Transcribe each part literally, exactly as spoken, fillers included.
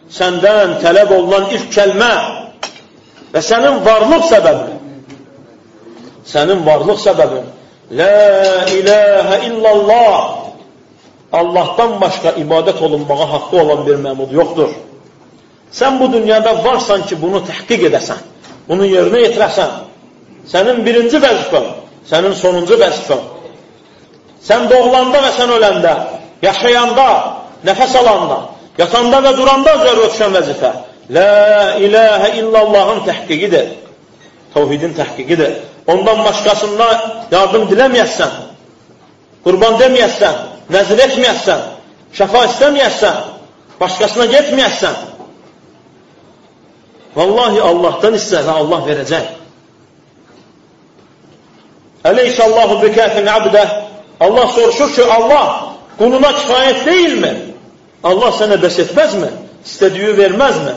səndən tələb olunan ilk kəlmə və sənin varlıq səbəbin, sənin varlıq səbəbin, La ilahə illallah, Allahdan başqa ibadət olunmağa haqqı olan bir məmud yoxdur. Sən bu dünyada varsan ki, bunu təhqiq edəsən, bunu yerinə yetirəsən. Sənin birinci vəzifən, sənin sonuncu vəzifən. Sən doğulanda və sən öləndə, yaşayanda, nəfəs alanda, yatanda və duranda üzərə düşən vəzifə La ilahə illallahın təhqiqidir, təvhidin təhqiqidir. Ondan başqasında yardım diləməyəsən, qurban deməyəsən, nəzir etməyəsən, şəfa istəməyəsən, başqasına getməyəsən. Vallahi Allahdan istə və Allah verəcək. Əleyhissallahu bikəfin abdə. Allah soruşur ki, Allah quluna kifayət deyilmi? Allah sənə bəs etməzmi? İstədiyi verməzmi?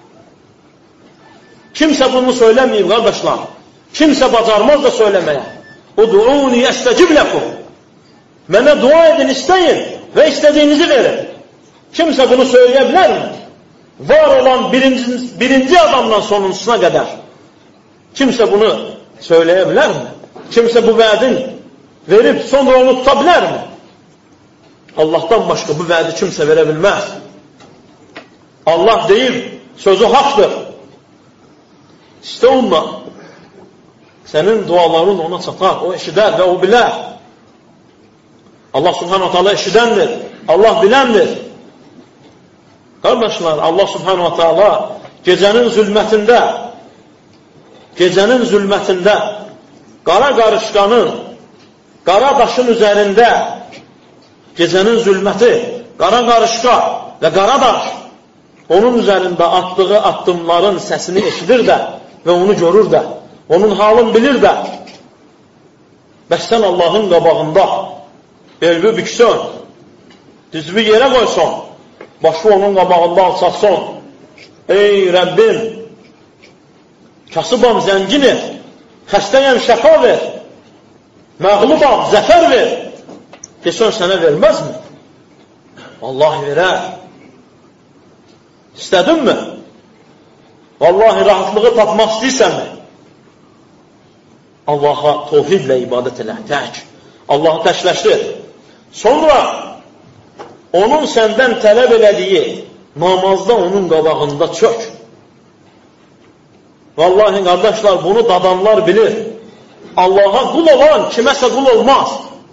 Kimsə bunu söyləməyib, qardaşlar. Kimsə bacarmaz da söyləməyə. Udu'uni əstəcib ləkum. Mənə dua edin, istəyin və istədiyinizi verin. Kimsə bunu söyləyə bilərmi? Var olan birinci, birinci adamdan sonuncusuna qədər. Kimsə bunu söyləyə bilərmi? Kimsə bu vədin verib sonra onu tuta bilərmi? Allahdan başqa bu vədi kimsə verə bilməz. Allah deyir, sözü haqdır. İstə onunla. Sənin duaların ona çatar, o eşidər və o bilər. Allah subhanahu wa ta'ala eşidəndir, Allah biləndir. Qardaşlar, Allah subhanahu wa ta'ala gecənin zülmətində, gecənin zülmətində, qara qarışqanın, qara daşın üzərində, gecənin zülməti, qara qarışqa və qara daş, onun üzərində atdığı addımların səsini eşidir də və onu görür də. Onun halını bilir də. Bəs sən Allahın qabağında elbi büksən, dizvi yerə qoysan, başı onun qabağında alçaqsan. Ey Rəbbim, kasıbam, zənginim, xəstəyəm, şəfa ver, məğlubam, zəfər ver. Desən sənə verməzmi? Vallahi verər. İstədinmi? Vallahi rahatlığı tapmaq istəyirsənmi? Allaha tövhidlə ibadət elə, tək. Allahı təkləşdir. Sonra onun səndən tələb elədiyi namazda onun qabağında çök. Vallahi qardaşlar, bunu dadanlar bilir. Allaha qul olan kiməsə qul olmaz.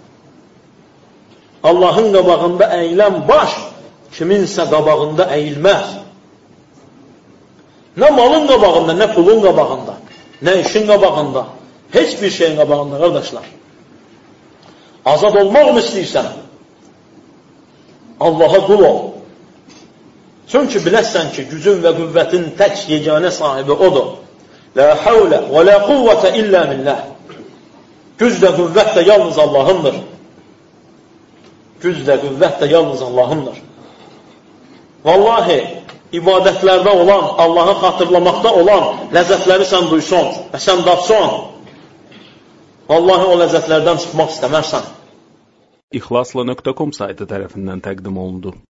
Allahın qabağında əyilən baş kiminsə qabağında əyilməz. Nə malın qabağında, nə pulun qabağında, nə işin qabağında, heç bir şeyin qabağında, qardaşlar. Azad olmaq mı istəyirsən? Allaha qul ol. Çünki biləsən ki, gücün və qüvvətin tək yeganə sahibi odur. La havlə və la quvvətə illə billah. Güc də qüvvət də yalnız Allahındır. Güc də qüvvət də yalnız Allahındır. Vallahi, ibadətlərdə olan, Allahı xatırlamaqda olan ləzzətləri sən duysan və sən dapsan, vallahi o ləzzətlərdən çıxmaq istəmərsən. İxlasla nöqtə com saytı tərəfindən təqdim olundu.